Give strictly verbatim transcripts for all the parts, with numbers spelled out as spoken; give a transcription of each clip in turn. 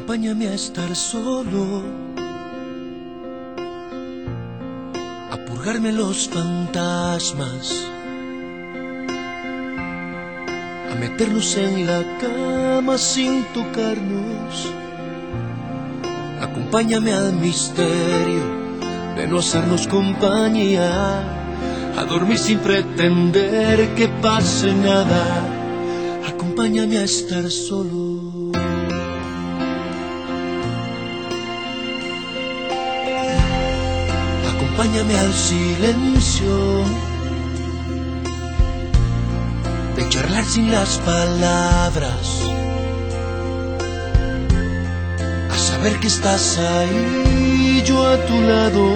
Acompáñame a estar solo, a purgarme los fantasmas, a meternos en la cama sin tocarnos. Acompáñame al misterio de no hacernos compañía, a dormir sin pretender que pase nada. Acompáñame a estar solo. Acompáñame al silencio de charlar sin las palabras, a saber que estás ahí, yo a tu lado.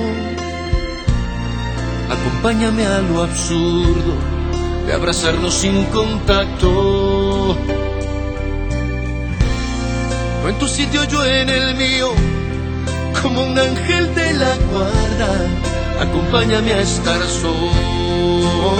Acompáñame a lo absurdo de abrazarnos sin contacto. No en tu sitio, yo en el mío, como un ángel de la guarda. Acompáñame a estar solo.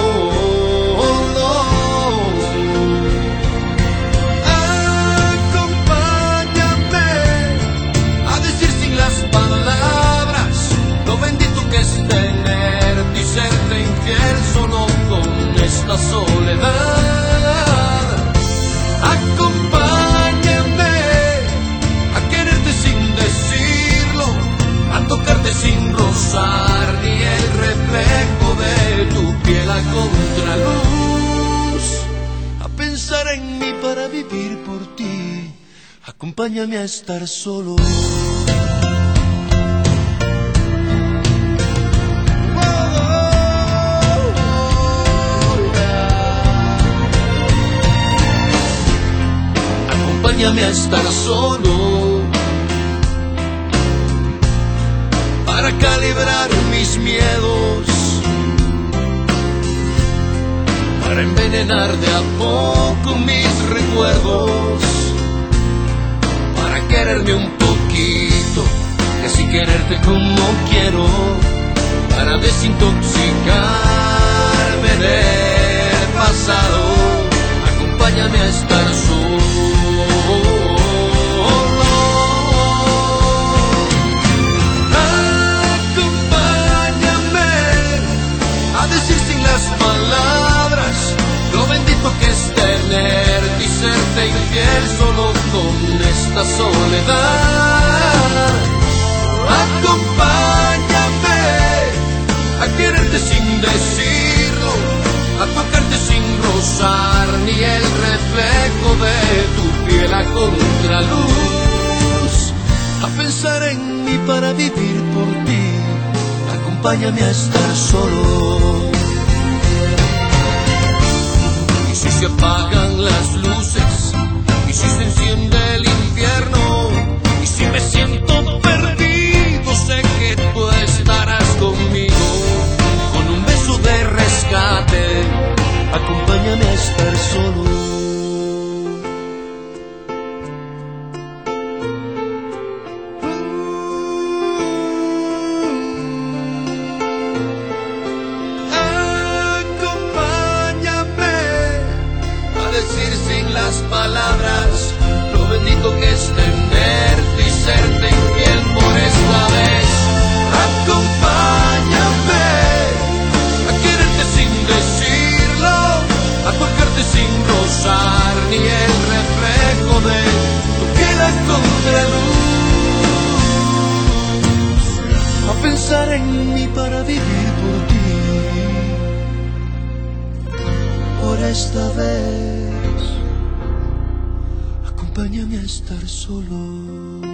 Acompáñame a decir sin las palabras lo bendito que es tenerte y serte infiel solo con esta soledad. Acompáñame a quererte sin decirlo, a tocarte sin rozar ni el reflejo de tu piel a contraluz, a pensar en mí para vivir por ti. Acompáñame a estar solo. Acompáñame a estar solo, para calibrar mis miedos, para envenenar de a poco mis recuerdos, para quererme un poquito, que así quererte como quiero, para desintoxicarme del pasado. Acompáñame a estar solo. Palabras, lo bendito que es tenerte y serte infiel solo con esta soledad. Acompáñame a quererte sin decirlo, a tocarte sin rozar ni el reflejo de tu piel a contraluz, a pensar en mí para vivir por ti. Acompáñame a estar solo. Si se apagan las luces y si se enciende el infierno y si me siento perdido, sé que tú estarás conmigo con un beso de rescate. Acompáñame a estar solo. Decir sin las palabras lo bendito que es tenerte y serte infiel por esta vez. Acompáñame a quererte sin decirlo, a tocarte sin rozar ni el reflejo de tu piel a contraluz, a pensar en mí para vivir por ti. Por esta vez acompáñame a estar solo.